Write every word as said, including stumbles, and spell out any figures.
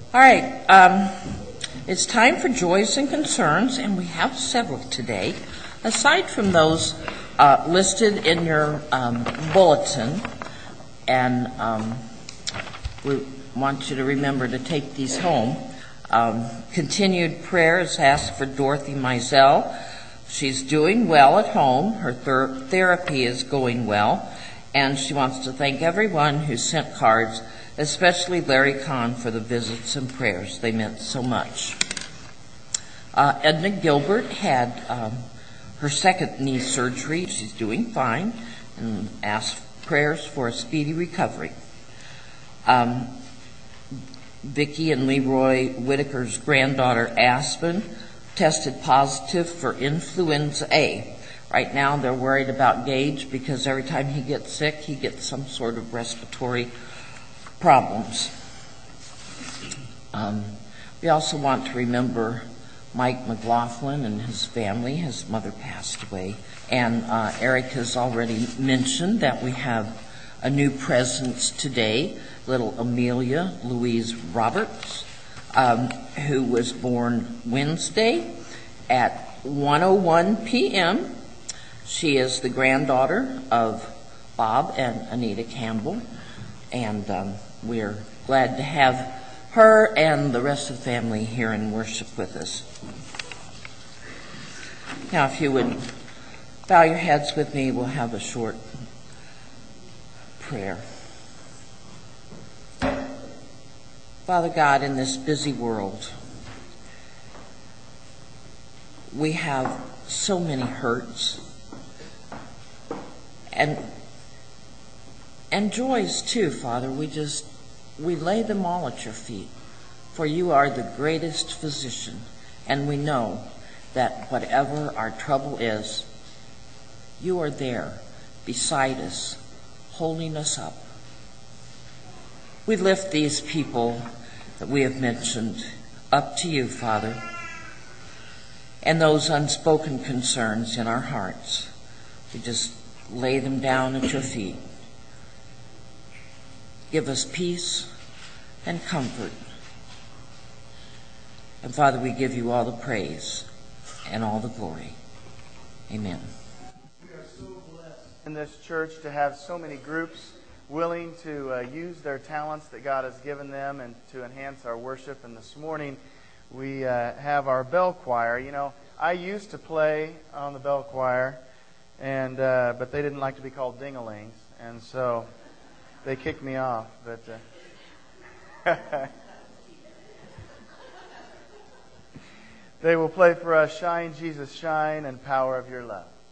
All right, um, it's time for joys and concerns, and we have several today. Aside from those uh, listed in your um, bulletin, and um, we want you to remember to take these home. Um, continued prayer is asked for Dorothy Mizell. She's doing well at home. Her ther- therapy is going well, and she wants to thank everyone who sent cards, especially Larry Kahn, for the visits and prayers. They meant so much. Uh, Edna Gilbert had um, her second knee surgery. She's doing fine and asked prayers for a speedy recovery. Um, Vicki and Leroy Whitaker's granddaughter Aspen tested positive for influenza A. Right now they're worried about Gage because every time he gets sick, he gets some sort of respiratory problems. Um, we also want to remember Mike McLaughlin and his family. His mother passed away. And uh, Eric has already mentioned that we have a new presence today, little Amelia Louise Roberts, um, who was born Wednesday at one oh one p.m. She is the granddaughter of Bob and Anita Campbell, and um, we're glad to have her and the rest of the family here in worship with us. Now, if you would bow your heads with me, we'll have a short prayer. Father God, in this busy world, we have so many hurts and and joys too, Father. We just we lay them all at your feet, for you are the greatest physician, and we know that whatever our trouble is, you are there beside us, holding us up. We lift these people that we have mentioned up to you, Father, and those unspoken concerns in our hearts. We just lay them down at your feet. Give us peace and comfort. And Father, we give you all the praise and all the glory. Amen. We are so blessed in this church to have so many groups willing to uh, use their talents that God has given them and to enhance our worship. And this morning we uh, have our bell choir. You know, I used to play on the bell choir, and uh, but they didn't like to be called ding-a-lings, and so they kicked me off. But uh, they will play for us, Shine, Jesus, Shine, and Power of Your Love.